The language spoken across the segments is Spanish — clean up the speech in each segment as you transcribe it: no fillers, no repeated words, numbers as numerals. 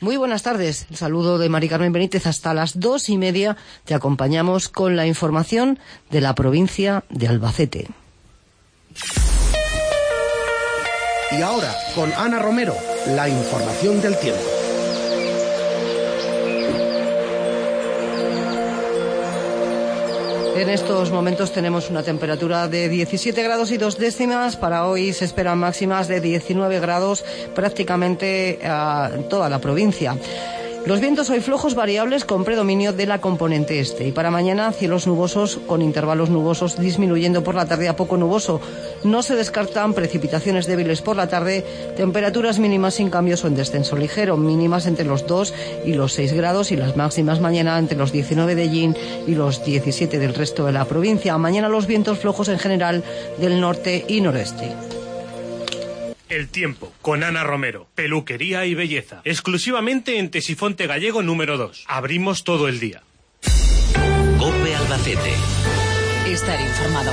Muy buenas tardes. El saludo de Mari Carmen Benítez. Hasta las 2:30 te acompañamos con la información de la provincia de Albacete. Y ahora, con Ana Romero, la información del tiempo. En estos momentos tenemos una temperatura de 17 grados y 2 décimas. Para hoy se esperan máximas de 19 grados prácticamente en toda la provincia. Los vientos hoy flojos variables con predominio de la componente este. Y para mañana cielos nubosos con intervalos nubosos disminuyendo por la tarde a poco nuboso. No se descartan precipitaciones débiles por la tarde, temperaturas mínimas sin cambios o en descenso ligero, mínimas entre los 2 y los 6 grados y las máximas mañana entre los 19 de Llín y los 17 del resto de la provincia. Mañana los vientos flojos en general del norte y noreste. El tiempo, con Ana Romero. Peluquería y belleza. Exclusivamente en Tesifonte Gallego número 2. Abrimos todo el día. COPE Albacete. Estar informado.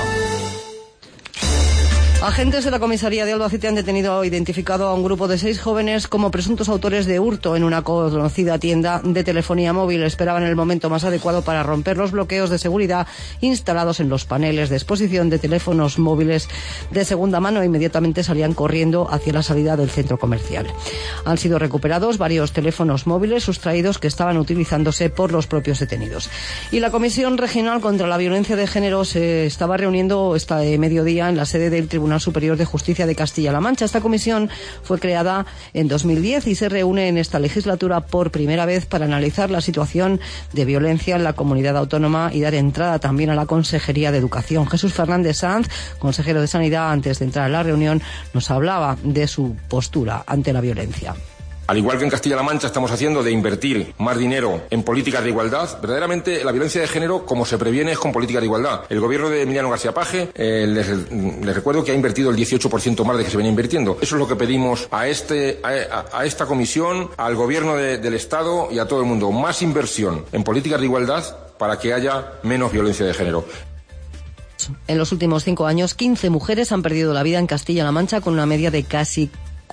Agentes de la comisaría de Albacete han detenido o identificado a un grupo de 6 jóvenes como presuntos autores de hurto en una conocida tienda de telefonía móvil. Esperaban el momento más adecuado para romper los bloqueos de seguridad instalados en los paneles de exposición de teléfonos móviles de segunda mano e inmediatamente salían corriendo hacia la salida del centro comercial. Han sido recuperados varios teléfonos móviles sustraídos que estaban utilizándose por los propios detenidos. Y la Comisión Regional contra la Violencia de Género se estaba reuniendo esta mediodía en la sede del Tribunal Superior de Justicia de Castilla-La Mancha. Esta comisión fue creada en 2010 y se reúne en esta legislatura por primera vez para analizar la situación de violencia en la comunidad autónoma y dar entrada también a la Consejería de Educación. Jesús Fernández Sanz, consejero de Sanidad, antes de entrar a la reunión, nos hablaba de su postura ante la violencia. Al igual que en Castilla-La Mancha estamos haciendo de invertir más dinero en políticas de igualdad, verdaderamente la violencia de género, como se previene, es con políticas de igualdad. El gobierno de Emiliano García Paje, les recuerdo que ha invertido el 18% más de que se venía invirtiendo. Eso es lo que pedimos a esta comisión, al gobierno del Estado y a todo el mundo. Más inversión en políticas de igualdad para que haya menos violencia de género. En los últimos 5 años, 15 mujeres han perdido la vida en Castilla-La Mancha con una media de casi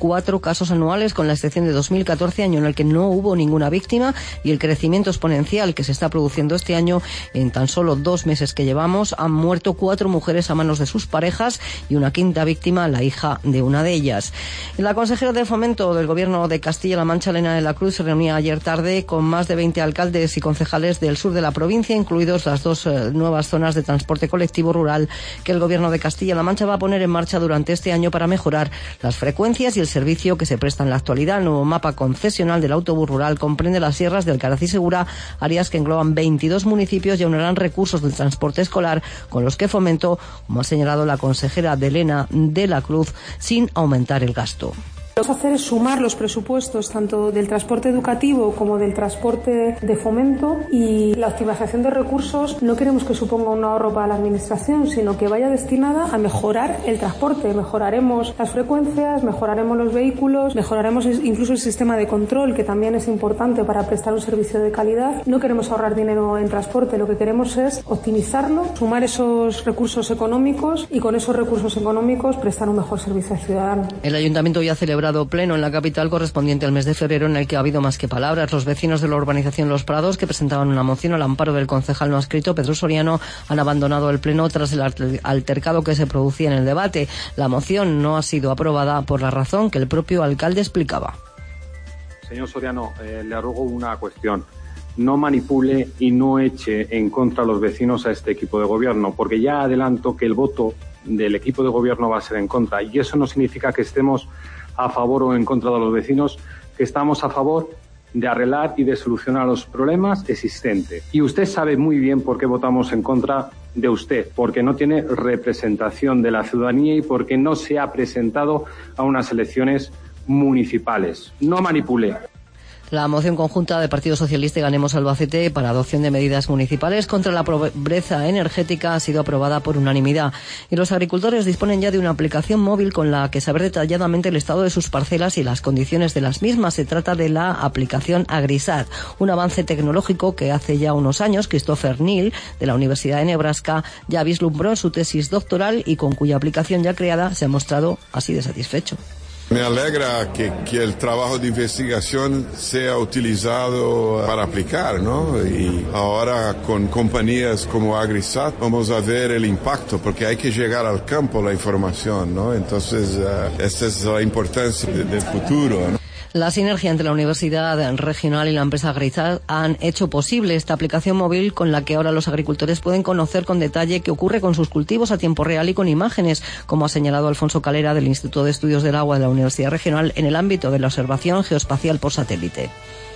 4 casos anuales, con la excepción de 2014, año en el que no hubo ninguna víctima, y el crecimiento exponencial que se está produciendo este año. En tan solo 2 meses que llevamos han muerto 4 mujeres a manos de sus parejas y una quinta víctima, la hija de una de ellas. La consejera de Fomento del Gobierno de Castilla-La Mancha, Elena de la Cruz, se reunía ayer tarde con más de 20 alcaldes y concejales del sur de la provincia, incluidos las 2 nuevas zonas de transporte colectivo rural que el Gobierno de Castilla-La Mancha va a poner en marcha durante este año para mejorar las frecuencias y el servicio que se presta en la actualidad. El nuevo mapa concesional del autobús rural comprende las sierras del Alcaraz y Segura, áreas que engloban 22 municipios y aunarán recursos del transporte escolar con los que Fomento, como ha señalado la consejera Elena de la Cruz, sin aumentar el gasto. Lo que vamos a hacer es sumar los presupuestos tanto del transporte educativo como del transporte de fomento, y la optimización de recursos no queremos que suponga un ahorro para la administración, sino que vaya destinada a mejorar el transporte. Mejoraremos las frecuencias, mejoraremos los vehículos, mejoraremos incluso el sistema de control, que también es importante para prestar un servicio de calidad. No queremos ahorrar dinero en transporte, lo que queremos es optimizarlo, sumar esos recursos económicos y con esos recursos económicos prestar un mejor servicio al ciudadano. El Ayuntamiento ya ha celebrado pleno en la capital correspondiente al mes de febrero, en el que ha habido más que palabras. Los vecinos de la urbanización Los Prados, que presentaban una moción al amparo del concejal no adscrito Pedro Soriano, han abandonado el pleno tras el altercado que se producía en el debate. La moción no ha sido aprobada por la razón que el propio alcalde explicaba. Señor Soriano, le ruego una cuestión. No manipule y no eche en contra a los vecinos a este equipo de gobierno, porque ya adelanto que el voto del equipo de gobierno va a ser en contra, y eso no significa que estemos a favor o en contra de los vecinos, que estamos a favor de arreglar y de solucionar los problemas existentes. Y usted sabe muy bien por qué votamos en contra de usted, porque no tiene representación de la ciudadanía y porque no se ha presentado a unas elecciones municipales. No manipule. La moción conjunta de Partido Socialista y Ganemos Albacete para adopción de medidas municipales contra la pobreza energética ha sido aprobada por unanimidad, y los agricultores disponen ya de una aplicación móvil con la que saber detalladamente el estado de sus parcelas y las condiciones de las mismas. Se trata de la aplicación Agrisat, un avance tecnológico que hace ya unos años Christopher Neal, de la Universidad de Nebraska, ya vislumbró en su tesis doctoral y con cuya aplicación ya creada se ha mostrado así de satisfecho. Me alegra que el trabajo de investigación sea utilizado para aplicar, ¿no? Y ahora con compañías como AgriSat vamos a ver el impacto, porque hay que llegar al campo la información, ¿no? Entonces, esta es la importancia del futuro, ¿no? La sinergia entre la Universidad Regional y la empresa AgriSat han hecho posible esta aplicación móvil con la que ahora los agricultores pueden conocer con detalle qué ocurre con sus cultivos a tiempo real y con imágenes, como ha señalado Alfonso Calera del Instituto de Estudios del Agua de la Universidad Regional en el ámbito de la observación geoespacial por satélite.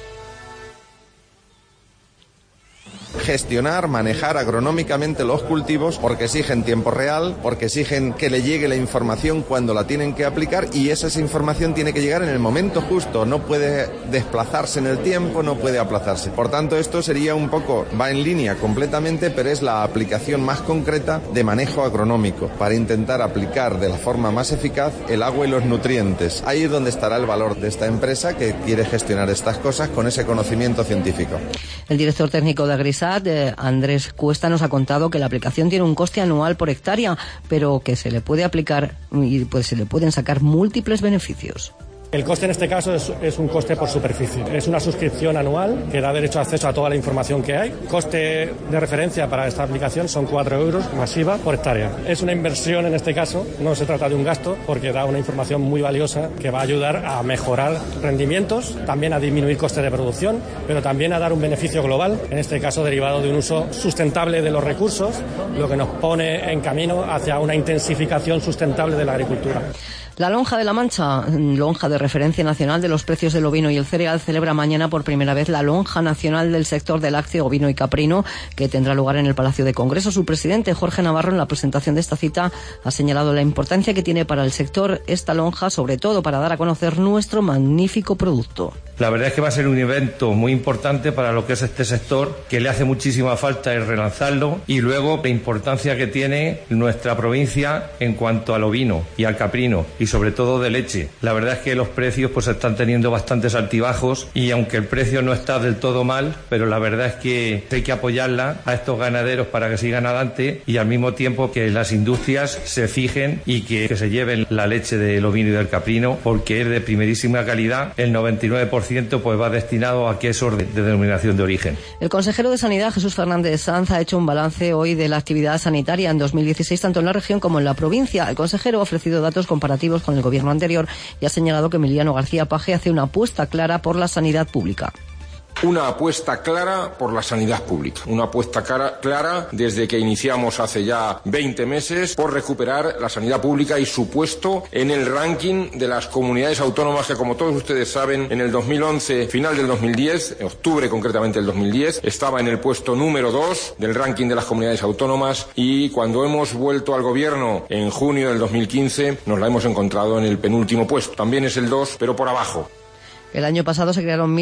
Gestionar, manejar agronómicamente los cultivos porque exigen tiempo real, porque exigen que le llegue la información cuando la tienen que aplicar y esa información tiene que llegar en el momento justo, no puede desplazarse en el tiempo, no puede aplazarse. Por tanto, esto sería un poco, va en línea completamente, pero es la aplicación más concreta de manejo agronómico para intentar aplicar de la forma más eficaz el agua y los nutrientes. Ahí es donde estará el valor de esta empresa que quiere gestionar estas cosas con ese conocimiento científico. El director técnico de AgriSat, Andrés Cuesta, nos ha contado que la aplicación tiene un coste anual por hectárea, pero que se le puede aplicar y pues se le pueden sacar múltiples beneficios. El coste en este caso es un coste por superficie. Es una suscripción anual que da derecho a acceso a toda la información que hay. Coste de referencia para esta aplicación son 4 euros masiva por hectárea. Es una inversión en este caso, no se trata de un gasto, porque da una información muy valiosa que va a ayudar a mejorar rendimientos, también a disminuir costes de producción, pero también a dar un beneficio global, en este caso derivado de un uso sustentable de los recursos, lo que nos pone en camino hacia una intensificación sustentable de la agricultura. La Lonja de la Mancha, lonja de referencia nacional de los precios del ovino y el cereal, celebra mañana por primera vez la Lonja Nacional del sector de lácteo, ovino y caprino, que tendrá lugar en el Palacio de Congreso. Su presidente, Jorge Navarro, en la presentación de esta cita, ha señalado la importancia que tiene para el sector esta lonja, sobre todo para dar a conocer nuestro magnífico producto. La verdad es que va a ser un evento muy importante para lo que es este sector, que le hace muchísima falta el relanzarlo, y luego la importancia que tiene nuestra provincia en cuanto al ovino y al caprino, y sobre todo de leche. La verdad es que los precios pues están teniendo bastantes altibajos, y aunque el precio no está del todo mal, pero la verdad es que hay que apoyarla a estos ganaderos para que sigan adelante, y al mismo tiempo que las industrias se fijen y que se lleven la leche del ovino y del caprino, porque es de primerísima calidad. El 99% pues va destinado a quesos de denominación de origen. El consejero de Sanidad, Jesús Fernández Sanz, ha hecho un balance hoy de la actividad sanitaria en 2016, tanto en la región como en la provincia. El consejero ha ofrecido datos comparativos con el gobierno anterior y ha señalado que Emiliano García Paje hace una apuesta clara por la sanidad pública. Una apuesta clara por la sanidad pública, una apuesta clara desde que iniciamos hace ya 20 meses por recuperar la sanidad pública y su puesto en el ranking de las comunidades autónomas que, como todos ustedes saben, en el 2011, final del 2010, en octubre concretamente del 2010, estaba en el puesto número 2 del ranking de las comunidades autónomas, y cuando hemos vuelto al gobierno en junio del 2015 nos la hemos encontrado en el penúltimo puesto. También es el 2, pero por abajo. El año pasado se crearon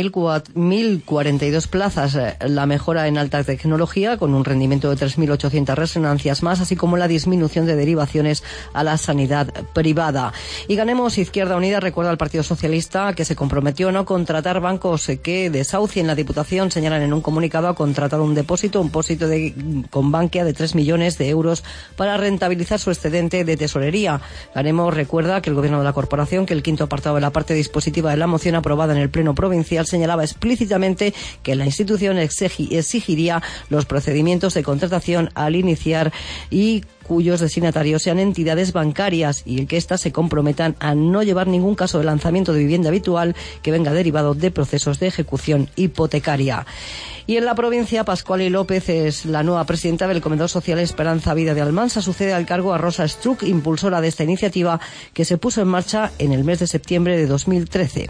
1.042 plazas, la mejora en alta tecnología con un rendimiento de 3.800 resonancias más, así como la disminución de derivaciones a la sanidad privada. Y Ganemos Izquierda Unida recuerda al Partido Socialista que se comprometió a no contratar bancos que desahucien. La Diputación, señalan en un comunicado, ha contratado un depósito con Bankia de 3 millones de euros para rentabilizar su excedente de tesorería. Ganemos recuerda que el Gobierno de la Corporación, que el quinto apartado de la parte dispositiva de la moción aprobada en el Pleno Provincial, señalaba explícitamente que la institución exigiría los procedimientos de contratación al iniciar y cuyos destinatarios sean entidades bancarias, y el que éstas se comprometan a no llevar ningún caso de lanzamiento de vivienda habitual que venga derivado de procesos de ejecución hipotecaria. Y en la provincia, Pascuali López es la nueva presidenta del Comedor Social Esperanza Vida de Almansa. Sucede al cargo a Rosa Struck, impulsora de esta iniciativa que se puso en marcha en el mes de septiembre de 2013.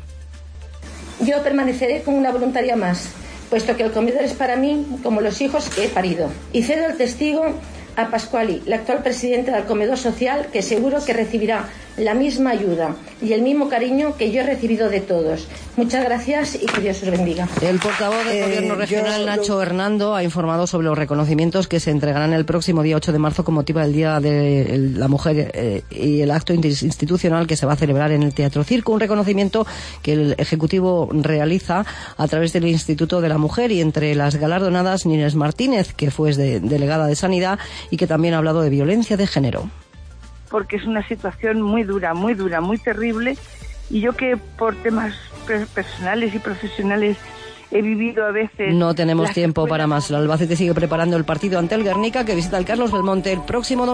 Yo permaneceré como una voluntaria más, puesto que el comedor es para mí como los hijos que he parido. Y cedo el testigo a Pascuali, la actual presidenta del Comedor Social, que seguro que recibirá la misma ayuda y el mismo cariño que yo he recibido de todos. Muchas gracias y que Dios os bendiga. El portavoz del Gobierno regional, Nacho Hernando, ha informado sobre los reconocimientos que se entregarán el próximo día 8 de marzo con motivo del Día de la Mujer y el acto institucional que se va a celebrar en el Teatro Circo. Un reconocimiento que el Ejecutivo realiza a través del Instituto de la Mujer, y entre las galardonadas Inés Martínez, que fue delegada de Sanidad y que también ha hablado de violencia de género. Porque es una situación muy dura, muy terrible, Y yo que por temas personales y profesionales he vivido a veces... No tenemos tiempo para más. El Albacete sigue preparando el partido ante el Guernica, que visita el Carlos Belmonte el próximo domingo.